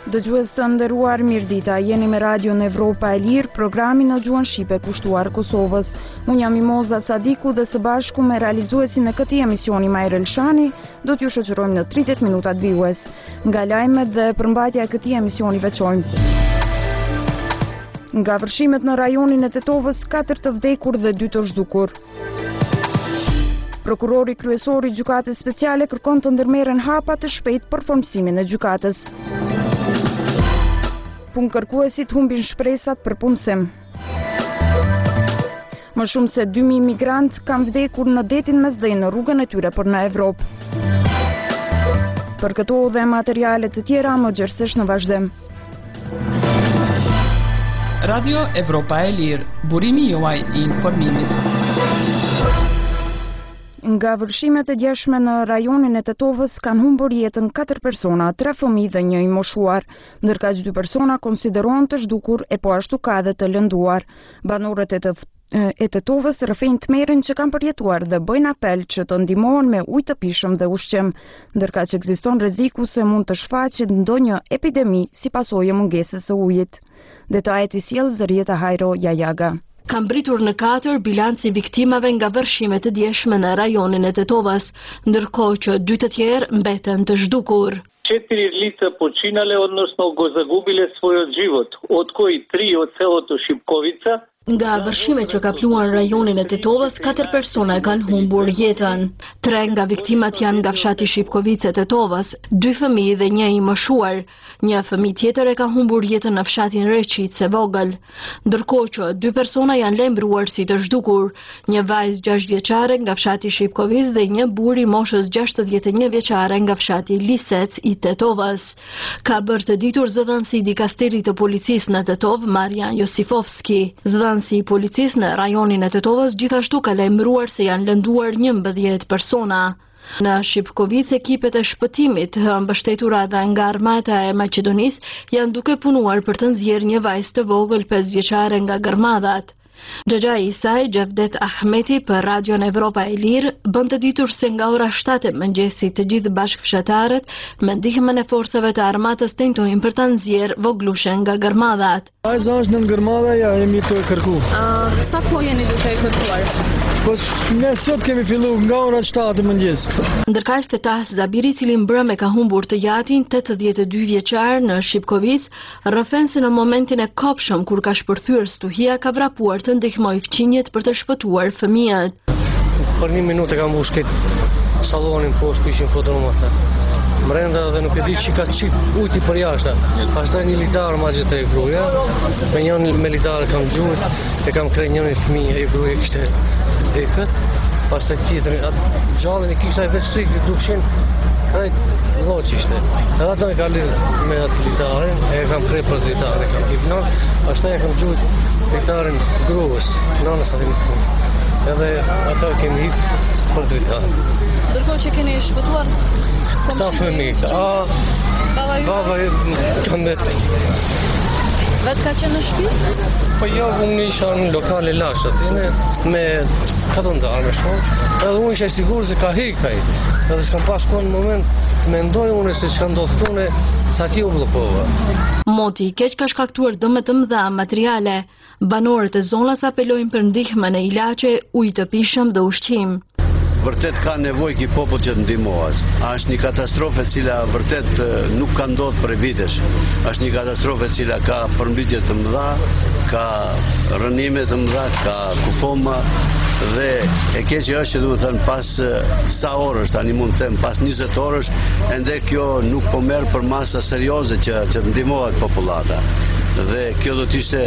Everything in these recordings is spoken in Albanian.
Dëgjues të nderuar, mirëdita, jeni me Radion Evropa e Lirë, programi në gjuhën shqipe kushtuar Kosovës. Unë jam Mimoza Sadiku dhe së bashku me realizuesin e këtij emisioni Majrë Elshani, do t'ju shoqërojmë në 30 minutat vijues. Nga lajmet dhe përmbajtja e këtij emisioni veçojmë. Nga vërshimet në rajonin e Tetovës, 4 të vdekur dhe 2 të zhdukur. Prokurori kryesor i gjykatës speciale kërkon të ndërmerren hapa të shpejt për formësimin e gjykatës. Punëkërkuesit humbin shpresat për punësim. Më shumë se 2000 migrantë kanë vdekur në detin Mesdhej në rrugën e tyre për në Evropë. Për këto dhe materiale të tjera më gjerësisht në vazhdim. Radio Evropa e Lirë, burimi juaj i informimit. Nga vërshimet e djeshme në rajonin e Tetovës kanë humbur jetën 4 persona, 3 fëmijë dhe 1 i moshuar, ndërkaq 2 persona konsiderohen të zhdukur e po ashtu ka dhe të lënduar. Banorët e Tetovës rrëfejnë tmerrin që kanë përjetuar dhe bëjnë apel që të ndihmohen me ujë të pishëm dhe ushqim, ndërkaq ekziston rreziku se mund të shfaqet ndonjë epidemi si pasojë mungesës së ujit. Detajet i sjell Zërieta Hajro Jajaga. Kam britur në 4 bilanci viktimave nga vërshimet e djeshme në rajonin e Tetovës, ndërkohë që 2 të tjerë mbeten të zhdukur. 4 lica počinale, odnosno go zagubile svojo život. Od kojih 3 od selото Šipkovica. Nga vërshimet që kapluan rajonin e Tetovës, 4 persona kanë humbur jetën. 3 nga viktimat janë nga fshati Shipkovice e Tetovës, 2 fëmijë dhe 1 i moshuar. Një fëmijë tjetër e ka humbur jetën në fshatin Reçit se vogël. Ndërkohë që 2 persona janë lajmëruar si të zhdukur, një vajzë 6 vjeçare nga fshati Shipkovic dhe një burr i moshës 61 vjeçare nga fshati Lisec i Tetovës. Ka bërë të ditur zëdhënësi i dikasterit të policisë në Tetov, Marian Josifovski. Zëdhënësi i policisë në rajonin e Tetovës gjithashtu ka lajmëruar se janë lënduar 11 persona. Në Shipkovic, ekipet e shpëtimit, mbështetura dhe nga armata e Maqedonisë, janë duke punuar për të nxjerrë një vajzë të vogël 5 vjeçare nga gërmadhat. Xhaxha i saj, Gjevdet Ahmeti, për Radion Evropa e Lirë, bën të ditur se nga ora 7 e mëngjesit të gjithë bashkëfshatarët, me ndihmën e forcave të armatës tentojnë për të nxjerrë voglushen nga gërmadhat. Vajza është në gërmadha, ja jemi të kërku. Sa po jeni duke kërkuar? Po ne sot kemi filluar nga ora 7 e mëngjesit. Ndërkaq Fetah Zabiri, i cili mbrëmë ka humbur të jatin 82 vjeçar në Shipkovic, rrëfen se në momentin e kopshëm kur ka shpërthyer stuhia ka vrapuar të ndihmoj fqinjet për të shpëtuar fëmijët. Për 1 minutë kam mbushur sallonin poshtë ishin fotografa. Mrenda dhe nuk e di që ka qip ujti për jashtë. Pastaj një litar ma gjithë e gruaja, me një militar kam gjujt, e kam krejt një fëmijë e gruaja kishte dekët, pastaj tjetërin, atë gjallin e kishte vetë shikë, dukshin, krejt loq ishte. Edhe ato e ka lidhë me atë litarin, e kam krejt për litarin, kam hipnon, pastaj e kam gjujt litarin gruës, nanës atë një punë. Edhe ato e kemi hip për litarin. Ndërkohë që keni shpëtuar Ta fëmijë, baba kam vetë. Vetë ka qenë në shtëpi? Po jo, unë isha në lokale lashtë atine, me ka të ndarë me shumë, edhe unë isha sigur se ka hikaj, edhe s'kam pas kohë në moment, mendoj unë se që ka ndodhë tune, sa ti u blokova. Moti i keq ka shkaktuar dëme të mëdha materiale. Banorët e zonës apelojnë për ndihmën e ilaçe, ujë të pishëm dhe ushqim. Vërtet ka nevojë ky popull që të ndihmohet. Është një katastrofë e cila vërtet nuk ka ndodhur për vitesh. Është një katastrofë e cila ka përmbajtje të mëdha, ka rënime të mëdha, ka kufoma dhe e keqja është që domethënë pas sa orësh tani mund të them pas 20 orësh ende kjo nuk po merr për masa serioze që të ndihmohet popullata. Dhe kjo do të ishte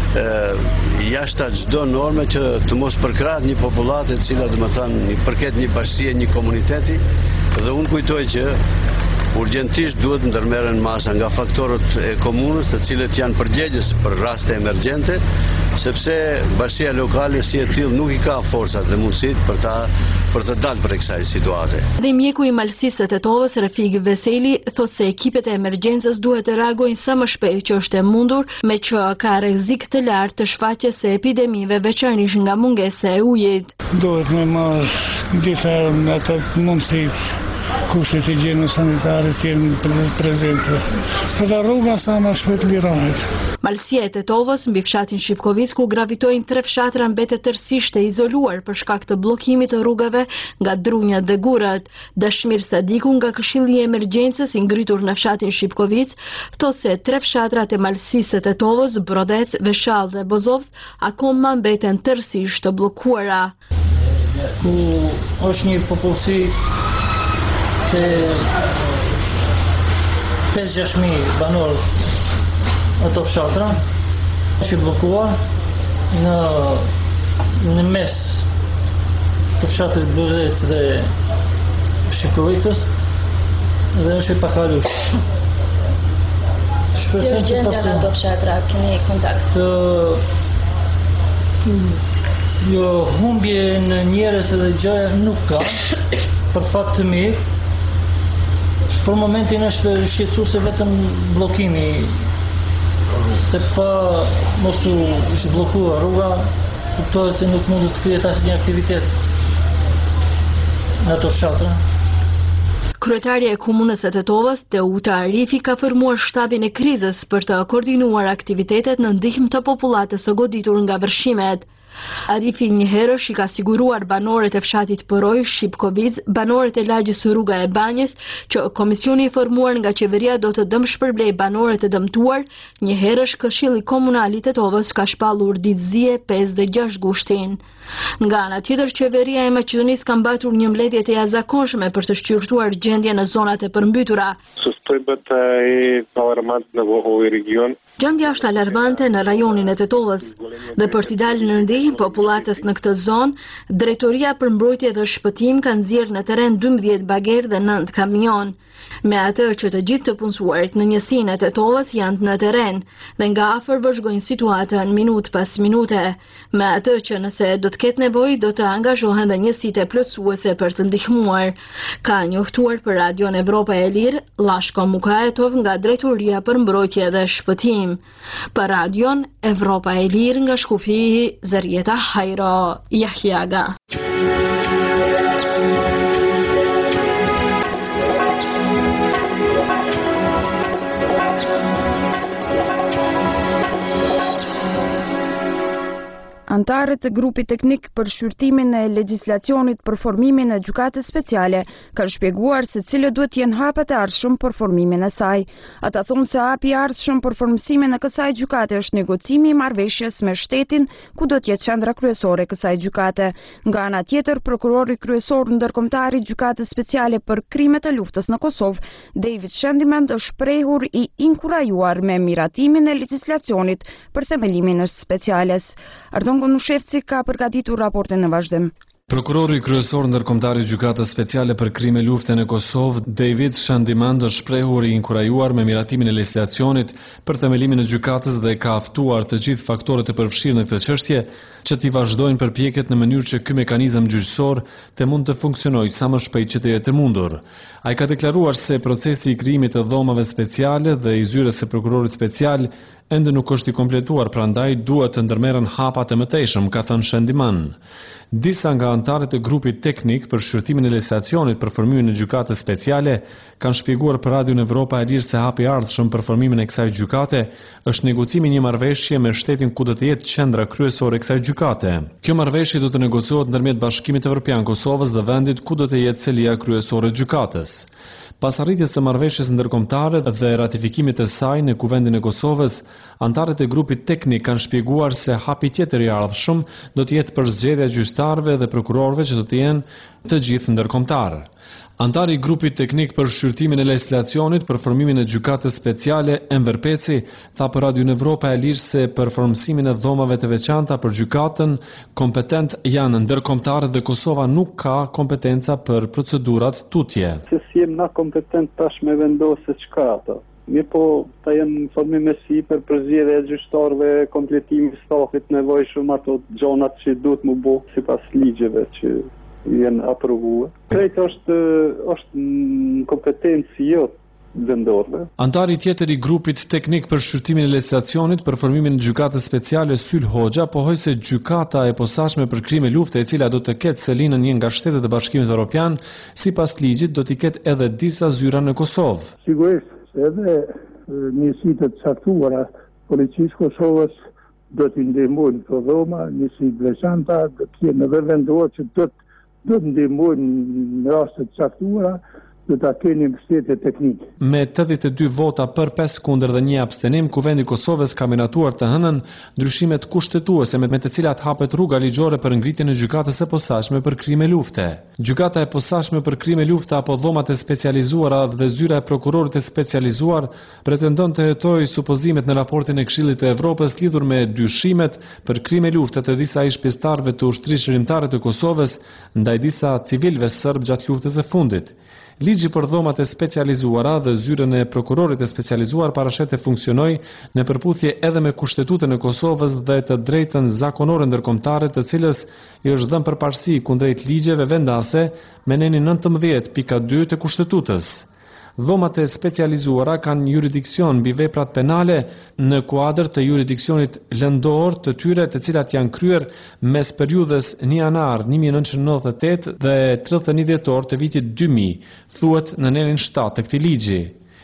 jashta çdo norme që të mos përkrahet një popullatë e cila domethënë përket një bashkie, një komuniteti, dhe unë kujtoj që urgjentisht duhet ndërmerren masa nga faktorët e komunës, të cilët janë përgjegjës për raste emergjente, sepse bashkia lokale si e tillë nuk i ka forcat dhe mundësitë për të dalë për kësaj situate. Dhe mjeku i malësisë së Tetovës, Refik Veseli, thotë se ekipet e emergjencës duhet të reagojnë sa më shpejt që është e mundur, me që ka rrezik të lartë të shfaqjes së epidemive, veçanërisht nga mungesa e ujit. Duhet me marrë disa ato mundësi kushtet higjienës sanitare të jenë prezente. Edhe rruga sa më shpejt lirohet. Malësia e Tetovës mbi fshatin Shipkovic, ku gravitojnë 3 fshatra, mbetet tërësisht e izoluar për shkak të bllokimit të rrugave nga drunjat dhe gurat. Dashmir Sadiku nga Këshilli i Emergjencës i ngritur në fshatin Shipkovic thot se 3 fshatrat e malësisë së Tetovës, Brodec, Veshall dhe Bozovc akoma mbeten tërësisht të bllokuara. Ku është një popullsi të 5-6.000 banor ato fshatra është i bllokuar në mes të fshatrit Brodec dhe Shipkovicës dhe është i pakaluar. Si është gjendja nga ato fshatra, keni kontakt? Jo, humbje në njerëz edhe gjëra nuk ka, për fat të mirë. Për momentin është shqetësuese vetëm bllokimi, se pa mos u zhbllokuar rruga, kuptohet se nuk mund të krijet asnjë aktivitet në ato fshatra. Kryetaria e komunës së Tetovës, Teuta Arifi, ka formuar shtabin e krizës për të koordinuar aktivitetet në ndihmë të popullatës së goditur nga vërshimet. Arifi njëherësh i ka siguruar banorët e fshatit Poroj, Shipkovic, banorët e lagjës së rruga e Banjës, që komisioni i formuar nga qeveria do të dëmshpërblej banorët e dëmtuar. Njëherësh Këshilli Komunal i Tetovës ka shpallur ditëzie 5 dhe 6 gushtin. Nga ana tjetër, qeveria e Maqedonisë ka mbajtur një mbledhje të jashtëzakonshme për të shqyrtuar gjendjen në zonat e përmbytura. Gjendja është alarmante në rajonin e Tetovës dhe për t'i dalë në ndihmë popullatës në këtë zonë, Drejtoria për Mbrojtje dhe Shpëtim ka nxjerrë në terren 12 bagerë dhe 9 kamion. Me atë që të gjithë të punësuarit në njësinë e Tetovës janë në terren dhe nga afër vëzhgojnë situatën minutë pas minute. Me atë që nëse do të ketë nevojë do të angazhohen dhe njësitë plotësuese për të ndihmuar. Ka njoftuar për Radion Evropa e Lirë Llashko Mukaetov nga Drejtoria për Mbrojtje dhe Shpëtim. Për Radion Evropa e Lirë nga Shkupi, Zarieta Hajro Jahjaga. Antarët e grupit teknik për shqyrtimin e legjislacionit për formimin e gjykatës speciale kanë shpjeguar se cilët duhet jenë hapat e ardhshëm për formimin e saj. Ata thonë se hapi i ardhshëm për formësimin e kësaj gjykate është negocimi i marrëveshjes me shtetin, ku do të jetë qendra kryesore e kësaj gjykate. Nga ana tjetër, prokurori kryesor ndërkombëtar i gjykatës speciale për krimet e luftës në Kosovë, David Shandimand, është shprehur i inkurajuar me miratimin e legjislacionit për themelimin e speciales. Nushevci ka përgatitur raportin në vazhdim. Prokurori kryesor ndërkombëtar i gjykatës speciale për krime lufte në Kosovë, David Shandimand, është shprehur i inkurajuar me miratimin e legjislacionit për themelimin e gjykatës dhe ka ftuar të gjithë faktorët e përfshirë në këtë çështje që t'i vazhdojnë përpjekjet në mënyrë që ky mekanizëm gjyqësor të mund të funksionojë sa më shpejt që të jetë e mundur. Ai ka deklaruar se procesi i krijimit të dhomave speciale dhe i zyrës së prokurorit special ende nuk është i kompletuar, prandaj duhet të ndërmerren hapa të mëtejshëm, ka thënë Shandimand. Disa nga antarët e grupit teknik për shqyrtimin e legjislacionit për formimin e gjykatës speciale kanë shpjeguar për Radion Evropa e Lirë se hapi i ardhshëm për formimin e kësaj gjykate është negocimi një marrëveshje me shtetin ku do të jetë qendra kryesore e kësaj gjykate. Kjo marrëveshje do të negociohet ndërmjet Bashkimit Evropian Kosovës dhe vendit ku do të jetë selia kryesore e gjykatës. Pas arritjes së marrëveshjes ndërkombëtare dhe ratifikimit të saj në Kuvendin e Kosovës, antarët e grupit teknik kanë shpjeguar se hapi tjetër i ardhshëm do të jetë për zgjedhja e gjyqtarëve dhe prokurorëve që do të jenë të gjithë ndërkombëtar. Antari i grupit teknik për shqyrtimin e legjislacionit për formimin e gjykatës speciale, Enver Peci, tha për Radion Evropa e Lirë se për formësimin e dhomave të veçanta për gjykatën kompetent janë ndërkombëtarët dhe Kosova nuk ka kompetenca për procedurat tutje. Se si jem na kompetent tash me vendosë çka ato. Mirë po, ta jenë formim e sipër për zgjedhje e gjyqtarëve, kompletimi i stafit nevojshëm, ato gjonat që duhet mu bo sipas ligjeve që jenë aprovuar. Krejt është në kompetencë jote, vendorëve. Antari tjetër i grupit teknik për shqyrtimin e legislacionit për formimin e gjykatës speciale Syl Hoxha pohoi se gjykata e posaçme për krime lufte, e cila do të ketë selinën një nga shtetet e Bashkimit Evropian, sipas ligjit do t'i ketë edhe disa zyra në Kosovë. Sigurisht, edhe njësitë të caktuara policisë Kosovës do t'i ndihmojnë këto dhoma, njësitë veçanta do t'jenë edhe vendosur që do të ndihmojnë në raste të caktuara, do ta keni mbështetje teknike. Me 82 vota për 5 kundër dhe 1 abstenim, Kuvendi i Kosovës ka miratuar të hënën ndryshimet kushtetuese me të cilat hapet rruga ligjore për ngritjen e gjykatës së posaçme për krime lufte. Gjykata e posaçme për krime lufte apo dhomat e specializuara dhe zyra e prokurorit të specializuar pretendon të hetojë supozimet në raportin e Këshillit të Evropës lidhur me dyshimet për krime lufte të disa ish pjesëtarëve të ushtrisë shërimtare të Kosovës ndaj disa civilëve serb gjatë luftës së fundit. Ligji për dhomat e specializuara dhe zyrën e prokurorit e specializuar parashet të funksionoj në përputhje edhe me Kushtetutën e Kosovës dhe të drejtën zakonore ndërkombëtare, të cilës i është dhënë përparësi kundrejt ligjeve vendase me nenin 19.2 të Kushtetutës. Dhomat e specializuara kanë jurisdiksion mbi veprat penale në kuadër të jurisdiksionit lëndor të tyre, të cilat janë kryer mes periudhës 1 janar 1998 dhe 31 dhjetor të vitit 2000, thuhet në nenin 7 të këtij ligji.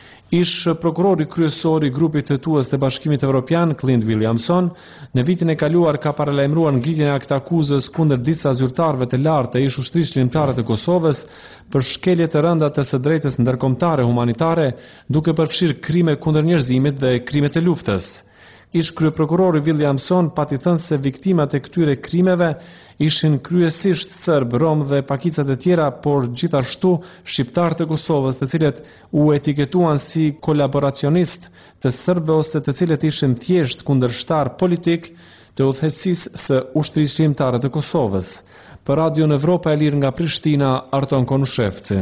Ish prokurori kryesor i grupit hetues të Bashkimit Evropian, Clint Williamson, në vitin e kaluar ka paralajmëruar ngritjen e aktakuzës kundër disa zyrtarëve të lartë të ish ushtrisë shërimtare të Kosovës për shkelje të rënda të së drejtës ndërkombëtare humanitare, duke përfshirë krime kundër njerëzimit dhe krime të luftës. Ish kryeprokurori Williamson pati thënë se viktimat e këtyre krimeve ishin kryesisht serb, rom dhe pakicat e tjera, por gjithashtu shqiptar të Kosovës, të cilët u etiketuan si kolaboracionist të serbëve ose të cilët ishin thjesht kundërshtar politik të udhëheqësisë së ushtrisë shërimtare të Kosovës. Për Radio Evropa e Lirë nga Prishtina, Arton Konushevci.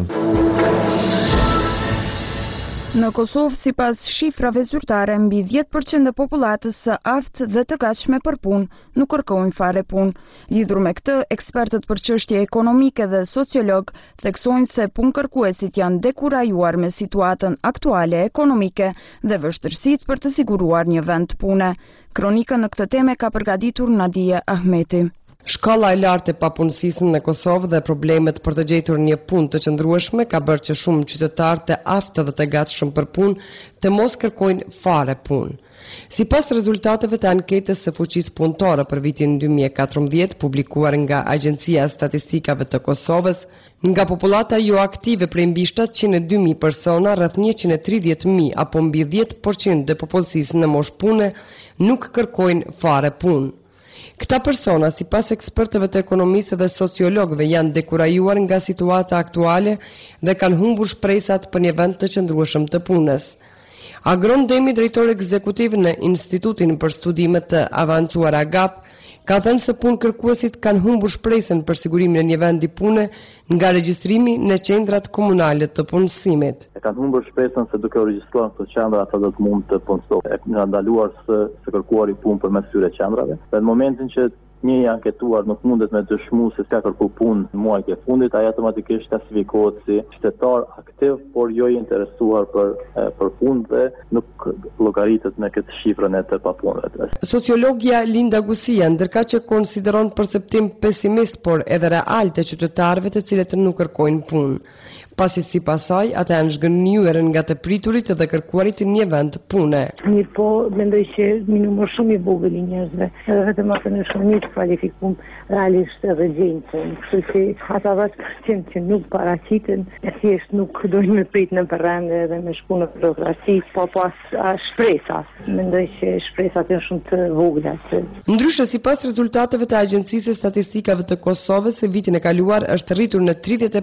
Në Kosovë, sipas shifrave zyrtare, mbi 10% e popullatës së aftë dhe të gatshme për punë nuk kërkojnë fare punë. Lidhur me këtë, ekspertët për çështje ekonomike dhe sociolog theksojnë se punëkërkuesit janë dekurajuar me situatën aktuale ekonomike dhe vështirësitë për të siguruar një vend pune. Kronikën në këtë temë ka përgatitur Nadia Ahmeti. Shkalla e lartë e papunësisë në Kosovë dhe problemet për të gjetur një punë të qëndrueshme ka bërë që shumë qytetarë të aftë dhe të gatshëm për punë të mos kërkojnë fare punë. Sipas rezultateve të anketës së fuqisë punëtore për vitin 2014 publikuar nga Agjencia e Statistikave të Kosovës, nga popullata jo aktive prej mbi 702.000 persona, rreth 130.000 apo mbi 10% e popullsisë në moshë pune nuk kërkojnë fare punë. Këta persona, sipas ekspertëve të ekonomisë dhe sociologëve, janë dekurajuar nga situata aktuale dhe kanë humbur shpresat për një vend të qëndrueshëm të punës. Agron Demi, drejtor ekzekutiv në Institutin për Studimet të Avancuara GAP, ka thënë se punëkërkuesit kanë humbur shpresën për sigurimin e një vendi pune nga regjistrimi në qendrat komunale të punësimit. Kanë humbur shpresën se duke u regjistruar në qendra ata do të mund të punësojnë. Nga ndaluar së kërkuari punë përmes këtyre qendrave. Dhe në momentin që një i anketuar nuk mundet me dëshmu se s'ka kërku punë në muajt e fundit, ai automatikisht klasifikohet si qytetar aktiv, por jo i interesuar për punë dhe nuk llogaritet me këtë shifrën e të papunëve. Sociologja Linda Gusia ndërka që konsideron perceptim pesimist, por edhe real të qytetarëve të cilët nuk kërkojnë punë. Pasi sipas saj, ata janë zhgënjur nga të priturit dhe kërkuarit një vend pune. Mirë po, mendoj që një numër shumë i vogël i njerëzve, edhe vetëm ata në shumë të kualifikum realisht edhe gjejnë punë. Kështu që ata 10% që nuk paraqiten, thjesht nuk dojnë me prit në perrande dhe me shku në burokraci, po pas shpresas. Mendoj që shpresat janë shumë të vogla. Ndryshe, sipas rezultateve të Agjencisë së Statistikave të Kosovës, vitin e kaluar është rritur në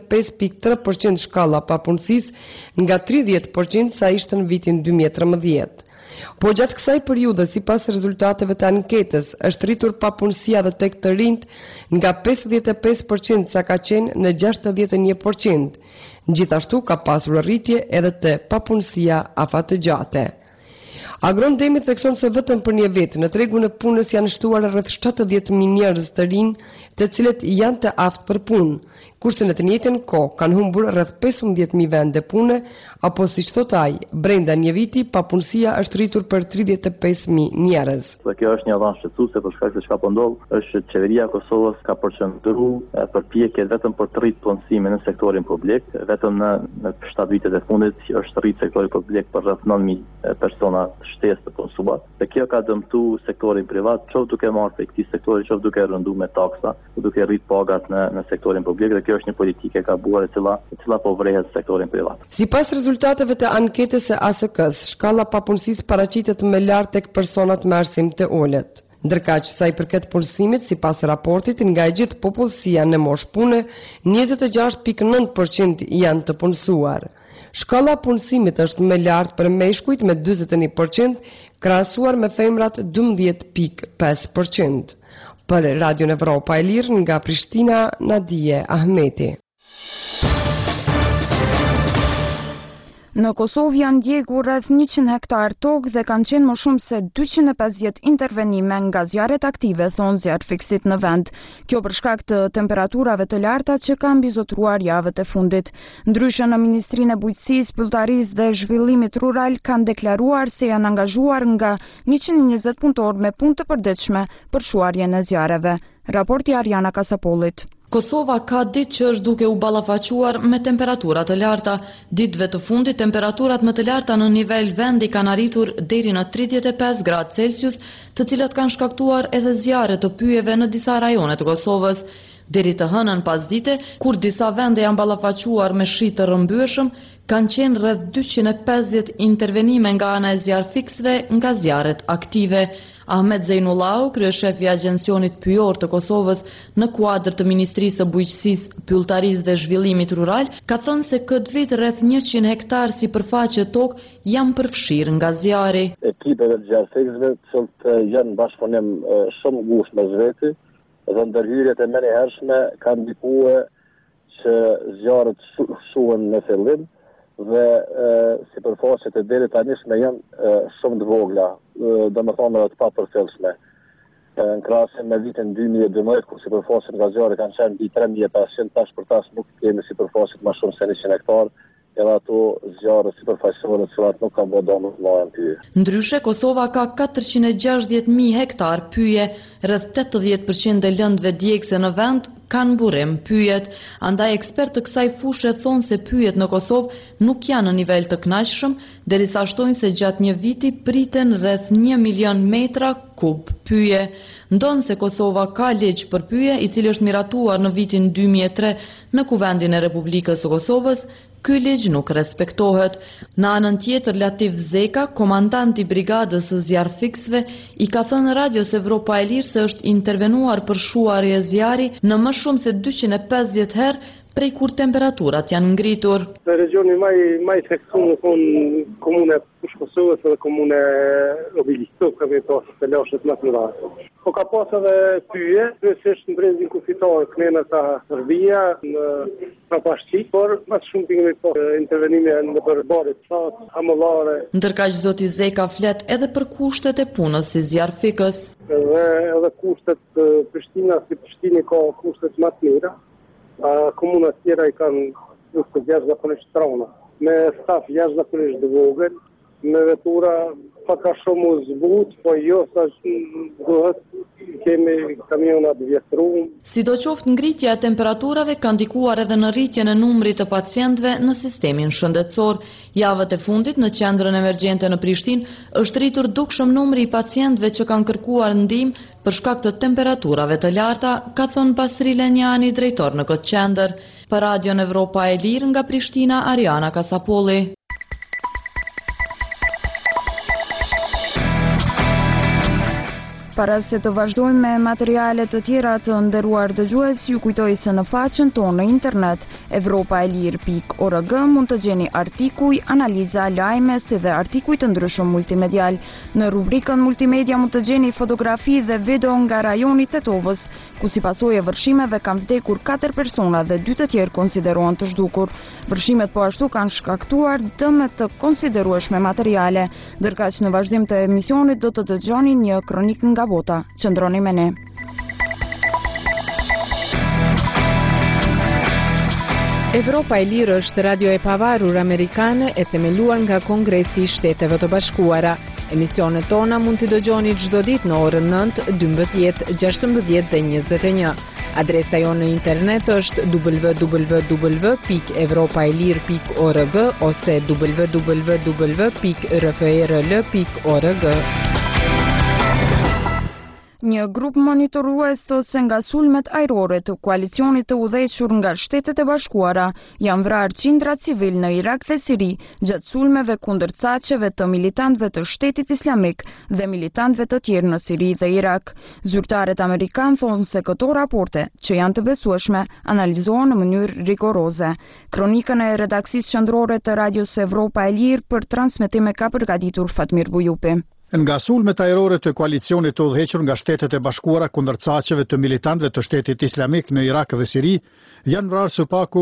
35.3% shkalla papunësisë nga 30% sa ishte në vitin 2013. Po gjatë kësaj periudhe, sipas rezultateve të anketës, është rritur papunësia dhe tek të rinjt nga 55% sa ka qenë në 61%. Gjithashtu ka pasur rritje edhe të papunësia afatëgjate. Agrondemi thekson se vetëm për një vit në tregun e punës janë shtuar rreth 70.000 njerëz të rinj, të cilët janë të aftë për punë, kurse në të njëjtën kohë kanë humbur rreth 15.000 vende pune, apo siç thot ai, brenda një viti papunësia është rritur për 35.000 njerëz. Kjo është një avans shqetësuese për shkak se çka po ndodh, është që qeveria e Kosovës ka përqendruar përpjekjet vetëm për të rritur punësimin në sektorin publik, vetëm në 7 vitet e fundit është rrit sektori publik për rreth 9.000 persona shtesë të punësuar. Dhe kjo ka dëmtuar sektorin privat, qoftë duke marrë prej këtij sektori, qoftë duke rënduar me taksa, duke rrit pagat në sektorin publik, dhe kjo është një politikë e gabuar e cila po vrehet sektorin privat. Sipas rezultateve të anketës së ASK-s, shkalla papunësisë paraqitet më lart tek personat me arsim të ulët. Ndërkaq sa i përket punësimit, sipas raportit, nga e gjithë popullsia në moshë pune, 26.9% janë të punësuar. Shkalla punësimit është më lart për meshkujt me 41%, krahasuar me femrat 12.5%. Për Radio Evropa e Lirë nga Prishtina, Nadije Ahmeti. Në Kosovë janë ndjekur rreth 100 hektar tokë dhe kanë qenë më shumë se 250 intervenime nga zjarret aktive, thon zjarrfikësit në vend. Kjo për shkak të temperaturave të larta që kanë bizotruar javët e fundit. Ndryshe në Ministrinë e Bujqësisë, Pylltarisë dhe Zhvillimit Rural kanë deklaruar se janë angazhuar nga 120 punëtorë me punë të përditshme për shuarjen e zjarreve. Raporti Ariana Kasapollit. Kosova ka ditë që është duke u ballafaquar me temperaturat të larta. Ditëve të fundit, temperaturat më të larta në nivel vendi kanë arritur deri në 35 gradë Celsius, të cilat kanë shkaktuar edhe zjarre të pyjeve në disa rajone të Kosovës. Deri të hënën pasdite, kur disa vende janë ballafaquar me shi të rrëmbyeshëm, kanë qenë rreth 250 intervenime nga ana e zjarrfiksëve nga zjarret aktive. Ahmet Zejnullahu, kryeshefi i Agjencionit Pyjor të Kosovës në kuadër të Ministrisë së Bujqësisë, Pylltarisë dhe Zhvillimit Rural, ka thënë se këtë vit rreth 100 hektar sipërfaqe tokë janë përfshirë nga zjarri. Ekipeve të zjarrfiksëve që janë bashkëpunim shumë ngushtë mes veti dhe ndërhyrjet e menjëhershme kanë ndikuar që zjarret shuhen në fillim dhe sipërfaqet e deri tanishme janë shumë të vogla, domethënë të papërfillshme. Në krahasim me vitin 2012, kur sipërfaqet nga zjarri kanë qenë mbi 3500, tash për tash nuk kemi sipërfaqet më shumë se 100 hektar. Edhe ato zjarre sipërfaqësore të cilat nuk kanë bërë domos në pyje. Ndryshe, Kosova ka 460.000 hektar pyje, rreth 80% e lëndëve djegëse në vend kanë burim pyjet. Andaj ekspert të kësaj fushë thonë se pyjet në Kosovë nuk janë në nivel të kënaqshëm, derisa shtojnë se gjatë një viti priten rreth 1 milion metra kub pyje. Ndonë se Kosova ka ligj për pyje, i cili është miratuar në vitin 2003 në Kuvendin e Republikës së Kosovës, ky ligj nuk respektohet. Në anën tjetër, Latif Zeka, komandant i brigadës së zjarrfiksëve, i ka thënë Radios Evropa e Lirë se është intervenuar për shuarje zjarri në më shumë se 250 herë prej kur temperaturat janë ngritur. Në regioni maj seksuar në komune Push Kosovës dhe komune Obilistovë kemi pasur të lashet më të mëdha. Po ka pas edhe pyje, kryesisht në brendin kufitar, kënena ka Serbia, në Prapashqi, por më shumë kemi pasur intervenime në përbarit fat, amollare. Ndërkaq zoti Zeka flet edhe për kushtet e punës si zjarrfikës. Edhe kushtet Prishtina, si Prishtini ka kushtet më të mira. Komunat tjera i kanë kushtet jashtëzakonisht strana, me staf jashtëzakonisht të vogël, me vetura paka shumë u zbut, po jo sa duhet kemi kamionat vjetrum. Sidoqoftë, ngritja e temperaturave ka ndikuar edhe në rritjen e numrit të pacientëve në sistemin shëndetësor. Javët e fundit në qendrën emergjente në Prishtinë është rritur dukshëm numri i pacientëve që kanë kërkuar ndihmë për shkak të temperaturave të larta, ka thënë Pasri Lenjani, drejtor në këtë qendër. Për Radion Evropa e Lirë nga Prishtina, Ariana Kasapolli. Para se të vazhdojmë me materiale të tjera të nderuar dëgjues, ju kujtoj se në faqen tonë në internet evropaelir.org mund të gjeni artikuj, analiza, lajme si dhe artikuj të ndryshëm multimedial. Në rubrikën multimedia mund të gjeni fotografi dhe video nga rajoni Tetovës, ku si pasojë e vërshimeve kanë vdekur 4 persona dhe 2 të tjerë konsiderohen të zhdukur. Vërshimet po ashtu kanë shkaktuar dëme të konsiderueshme materiale. Ndërkaq në vazhdim të emisionit do të dëgjoni një kronik nga bota. Qëndroni me ne. Evropa e Lirë është radio e pavarur amerikane e themeluar nga Kongresi i Shteteve të Bashkuara. Emisionet tona mund t'i dëgjoni çdo ditë në orën 9, 12, 16 dhe 21. Adresa jonë në internet është www.evropaelir.org ose www.rfrl.org. Një grup monitorues thot se nga sulmet ajrore të koalicionit të udhëhequr nga Shtetet e Bashkuara janë vrarë qindra civil në Irak dhe Siri gjatë sulmeve kundër caqeve të militantëve të Shtetit Islamik dhe militantëve të tjerë në Siri dhe Irak. Zyrtarët amerikanë thonë se këto raporte, që janë të besueshme, analizohen në mënyrë rigoroze. Kronikën e redaksisë qendrore të Radios Evropa e Lirë për transmetim e ka përgatitur Fatmir Bujupi. Nga sulmet ajrore të koalicionit të udhëhequr nga Shtetet e Bashkuara kundër caqeve të militantëve të Shtetit Islamik në Irak dhe Siri, janë vrarë së paku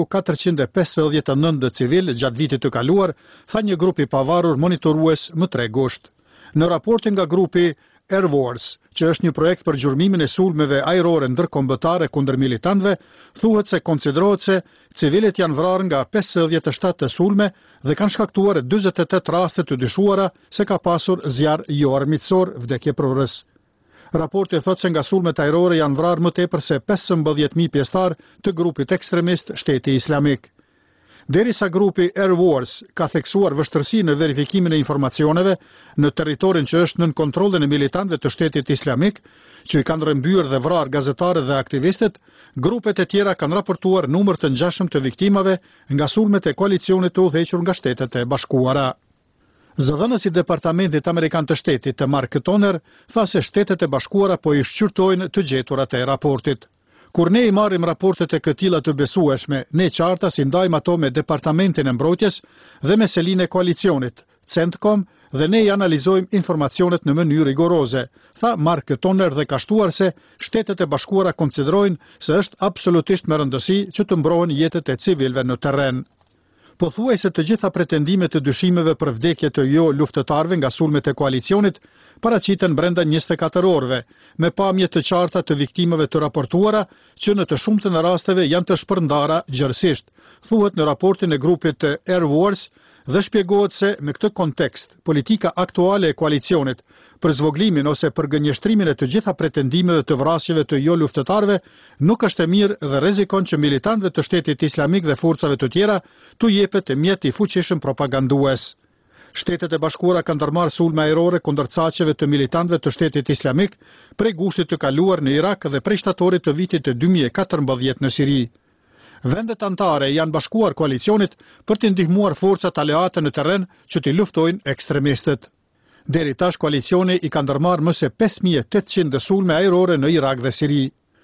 459 civil gjatë vitit të kaluar, tha një grup i pavarur monitorues më 3 gusht. Në raportin nga grupi Air Wars, që është një projekt për gjurmimin e sulmeve ajrore ndërkombëtare kundër militantëve, thuhet se konsiderohet se civilet janë vrarë nga 57 të sulme dhe kanë shkaktuar 48 raste të dyshuara se ka pasur zjarr jo armiqësor, vdekje prurës. Raporti thotë se nga sulmet ajrore janë vrarë më tepër se 15.000 pjesëtar të grupit ekstremist Shteti Islamik. Derisa grupi Air Wars ka theksuar vështërsi në verifikimin e informacioneve në territorin që është nën kontrollin e militantëve të Shtetit Islamik, që i kanë rrëmbyer dhe vrarë gazetarët dhe aktivistët, grupet e tjera kanë raportuar numër të ngjashëm të viktimave nga sulmet e koalicionit të udhëhequr nga Shtetet e Bashkuara. Zëdhënësi i Departamentit Amerikan të Shtetit të Mark Toner tha se Shtetet e Bashkuara po i shqyrtojnë të gjeturat e raportit. Kur ne i marrim raportet e këtilla të besueshme, ne qarta si ndajmë ato me Departamentin e Mbrojtjes dhe me selinë e koalicionit, CENTCOM, dhe ne i analizojmë informacionet në mënyrë rigoroze, tha Mark Toner dhe ka shtuar se Shtetet e Bashkuara konsiderojnë se është absolutisht me rëndësi që të mbrohen jetët e civilëve në terren. Pothuajse të gjitha pretendimet të dyshimeve për vdekje të jo luftëtarëve nga sulmet e koalicionit paraqiten brenda 24 orëve, me pamje të qarta të viktimeve të raportuara që në të shumtën e rasteve janë të shpërndara gjërësisht, thuhet në raportin e grupit të Air Wars dhe shpjegohet se në këtë kontekst politika aktuale e koalicionit për zvoglimin ose për gënjeshtrimin e të gjitha pretendimeve të vrasjeve të jo luftëtarëve nuk është e mirë dhe rrezikon që militantëve të Shtetit Islamik dhe forcave të tjera t'u jepet mjet i fuqishëm propagandues. Shtetet e Bashkuara kanë ndërmarrë sulme ajrore kundër caqeve të militantëve të Shtetit Islamik prej gushtit të kaluar në Irak dhe prej shtatorit të vitit të 2014 në Siri. Vendet anëtare janë bashkuar koalicionit për të ndihmuar forcat aleate në terren që t'i luftojnë ekstremistët. Deri tash koalicioni i ka ndërmarrë më se 5800 sulme ajrore në Irak dhe Siri.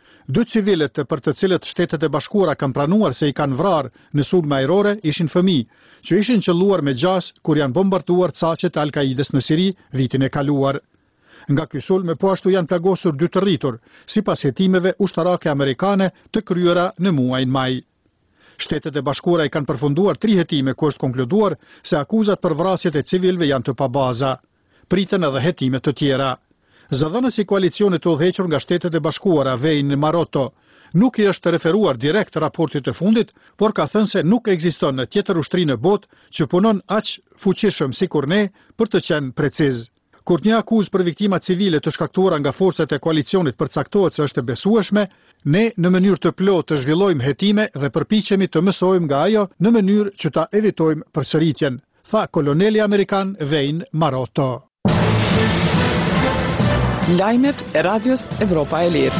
2 civilët për të cilët Shtetet e Bashkuara kanë pranuar se i kanë vrarë në sulme ajrore ishin fëmijë që ishin qelluar me gjas kur janë bombarduar caqet e Al-Kaides në Siri vitin e kaluar. Nga ky sulm po ashtu janë plagosur 2 të rritur, sipas hetimeve ushtarake amerikane të kryera në muajin maj. Shtetet e Bashkuara i kanë përfunduar 3 hetime ku është konkluduar se akuzat për vrasjet e civilëve janë të pabaza. Priten edhe hetime të tjera. Zëdhënësi i koalicionit të udhëhequr nga Shtetet e Bashkuara, Wayne Marotto, nuk i është referuar direkt raportit të fundit, por ka thënë se nuk ekziston në tjetër ushtri në botë që punon aq fuqishëm sikur ne për të qenë preciz. Kur një akuzë për viktima civile të shkaktuara nga forcat e koalicionit përcaktohet se është e besueshme, ne në mënyrë të plotë të zhvillojmë hetime dhe përpiqemi të mësojmë nga ajo në mënyrë që ta evitojmë përsëritjen, tha koloneli amerikan Wayne Marotto. Lajmet e Radios Evropa e Lirë.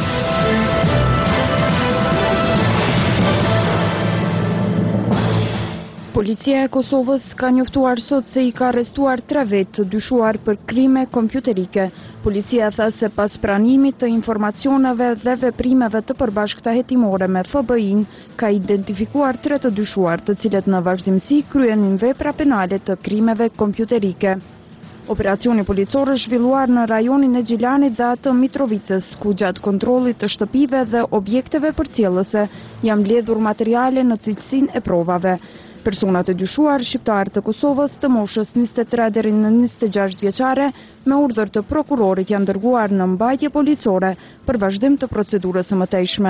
Policia e Kosovës ka njoftuar sot se i ka arrestuar 3 vetë të dyshuar për krime kompjuterike Policia tha se pas pranimit të informacioneve dhe veprimeve të përbashkëta hetimore me FBI-n, ka identifikuar 3 të dyshuar, të cilët në vazhdimsi kryenin vepra penale të krimeve kompjuterike. Operacioni policor është zhvilluar në rajonin e Gjilanit dhe atë Mitrovicës, ku gjatë kontrollit të shtëpive dhe objekteve përcjellëse janë mbledhur materiale në cilësinë e provave. Personat e dyshuar shqiptar të Kosovës të moshës 23 deri në 26 vjeçare me urdhër të prokurorit janë dërguar në mbajtje policore për vazhdim të procedurës së mëtejshme.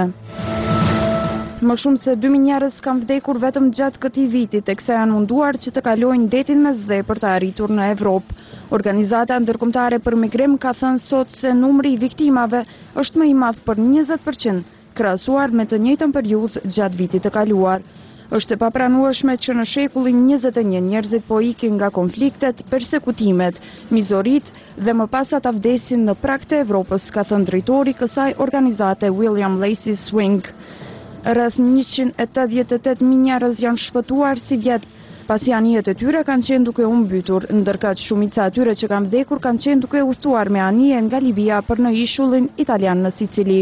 Më shumë se 2000 njerëz kanë vdekur vetëm gjatë këtij viti, teksa janë munduar që të kalojnë detin Mesdhe për të arritur në Evropë. Organizata ndërkombëtare për migrim ka thënë sot se numri i viktimave është më i madh për 20% krahasuar me të njëjtën periudhë gjatë vitit të kaluar. Është e papranueshme që në shekullin 21 njerëzit po ikin nga konfliktet, persekutimet, mizorit dhe më pas ata vdesin në prag të Evropës, ka thënë drejtori i kësaj organizate William Lacey Swing. Rreth 188.000 njerëz janë shpëtuar si vjet, pasi anijet e tyre kanë qenë duke u mbytur, ndërkëç shumica e tyre që kanë vdekur kanë qenë duke udhëtuar me anije nga Libia për në ishullin italian në Sicili.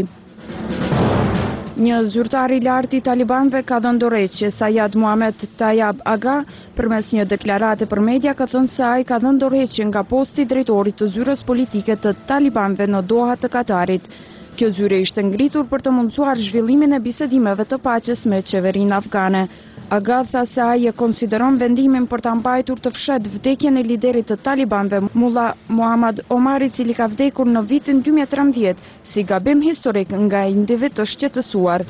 Një zyrtar i lartë i talibanëve ka dhënë dorëheqje Sayad Muhammad Tayyab Aga përmes një deklarate për media ka thënë se ai ka dhënë dorëheqje nga posti i drejtorit të zyrës politike të talibanëve në Doha të Katarit. Kjo zyre ishte ngritur për të mundësuar zhvillimin e bisedimeve të paqes me qeverinë afgane. Aga tha se ai e konsideron vendimin për ta mbajtur të fshet vdekjen e liderit të talibanëve Mullah Muhammad Omar, i cili ka vdekur në vitin 2013 si gabim historik nga individ të shqetësuar.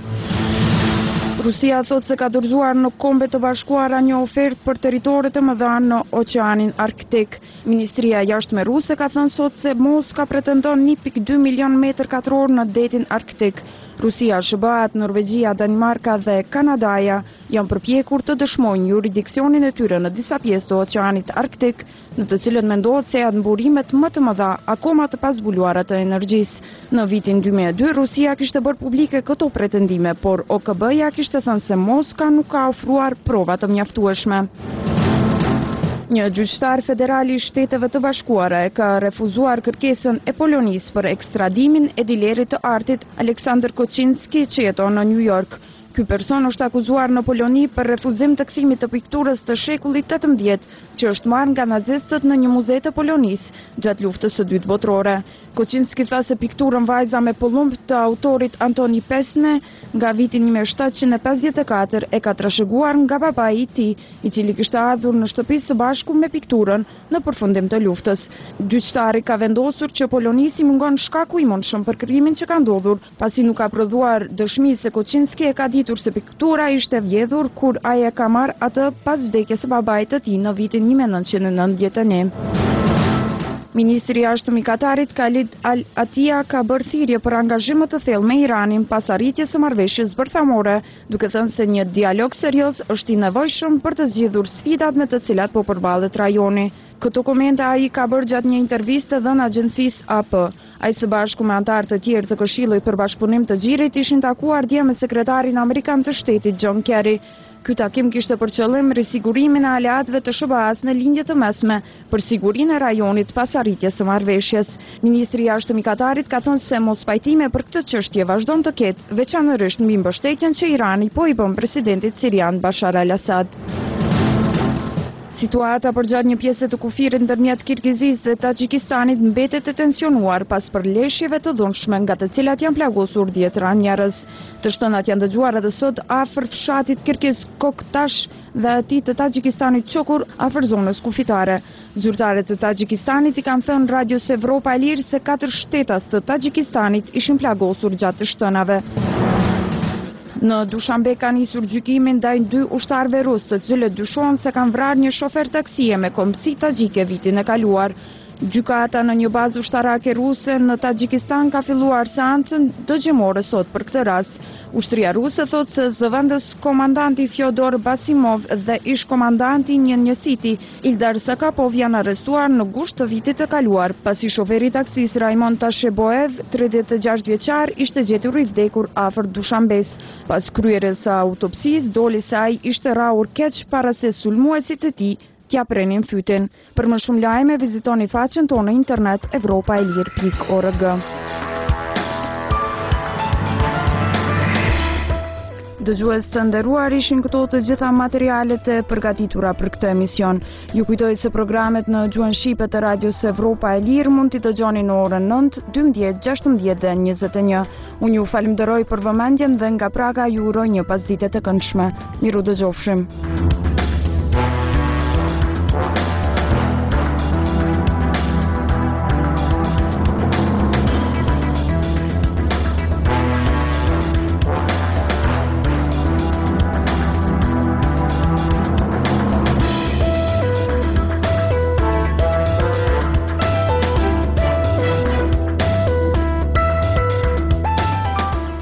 Rusia thot se ka dorëzuar në Kombet të Bashkuara një ofertë për territoret e mëdha në Oqeanin Arktik. Ministria e Jashtme ruse ka thënë sot se Moska pretendon 1.2 milion metër katror në detin Arktik. Rusia, SBA, Norvegjia, Danimarka dhe Kanadaja janë përpjekur të dëshmojnë jurisdiksionin e tyre në disa pjesë të Oqeanit Arktik, në të cilën mendohet se janë mburimet më të mëdha akoma të pazbuluara të energjisë. Në vitin 2002 Rusia kishte bërë publike këto pretendime, por OKB-ja kishte thënë se Moska nuk ka ofruar prova të mjaftueshme. Një gjyqtar federal i Shteteve të Bashkuara e ka refuzuar kërkesën e Polonisë për ekstradimin e dilerit të artit Aleksandr Koczynski që jeton në New York. Ky person është akuzuar në Poloni për refuzim të kthimit të pikturës të shekullit 18 që është marrë nga nazistët në një muze të Polonisë gjatë luftës së dytë botërore. Koczynski tha se pikturën Vajza me pollumb të autorit Antoni Pesne nga viti 1754 e ka trashëguar nga babai i tij, i cili kishte ardhur në shtëpi së bashku me pikturën në përfundim të luftës. Gjyqtari ka vendosur që Polonisi mungon shkaku i mundshëm për krimin që ka ndodhur, pasi nuk ka prodhuar dëshmi se Koczynski e ka ditur se piktura ishte vjedhur kur ai e ka marrë atë pas vdekjes së babait të tij në vitin 1991. Ministri i Jashtëm i Katarit Khalid Al-Atia ka bërë thirrje për angazhim më të thellë me Iranin pas arritjes së marrëveshjes bërthamore, duke thënë se një dialog serioz është i nevojshëm për të zgjidhur sfidat me të cilat po përballet rajoni. Këto komente ai ka bërë gjatë një interviste dhënë agjencisë AP. Ai së bashku me anëtarë të tjerë të Këshillit për Bashkëpunim të Gjirit ishin takuar dje me sekretarin amerikan të shtetit John Kerry. Ky takim kishte për qëllim risigurimin e aleatëve të SBA-s në lindje të mesme për sigurinë e rajonit pas arritjes së marrëveshjes. Ministri i Jashtëm i Katarit ka thënë se mospajtimi për këtë çështje vazhdon të ketë, veçanërisht mbi mbështetjen që Irani po i bën presidentit sirian Bashar al-Assad. Situata përgjatë një pjese të kufirit ndërmjet Kirgizisë dhe Taxhikistanit mbetet e tensionuar pas përleshjeve të dhunshme nga të cilat janë plagosur 10 njerëz. Të shtënat janë dëgjuar edhe sot afër fshatit Kirgiz Koktash dhe atij të Taxhikistanit Çokur afër zonës kufitare. Zyrtarët të Taxhikistanit i kanë thënë Radios Evropa e Lirë se 4 shtetas të Taxhikistanit ishin plagosur gjatë të shtënave. Në Dushanbe ka nisur gjykimin ndaj 2 ushtarëve rus, të cilët dyshohen se kanë vrarë një shofer taksie me kombësi tagjike vitin e kaluar. Gjykata në një bazë ushtarake ruse në Taxhikistan ka filluar seancën dëgjimore sot për këtë rast. Ushtria ruse thot se zëvendës komandanti Fyodor Basimov dhe ish komandanti një njësiti Ildar Sakapov janë arrestuar në gusht të vitit të kaluar, pasi shoferi taksis Raimond Tasheboev, 36 vjeçar, ishte gjetur i vdekur afër Dushambes. Pas kryerjes së autopsisë, doli se ai ishte rrahur keq para se sulmuesit e tij t'ja prenin fytin. Për më shumë lajme, vizitoni faqen tonë në internet evropaelir.org. Dëgjues të nderuar, ishin këto të gjitha materialet e përgatitura për këtë emision. Ju kujtoj se programet në gjuhën shqipe të Radios Evropa e Lirë mund t'i dëgjoni në orën 9, 12, 16 dhe 21. Unë ju falenderoj për vëmendjen dhe nga Praga ju uroj një pasdite të këndshme. Miru dëgjofshim.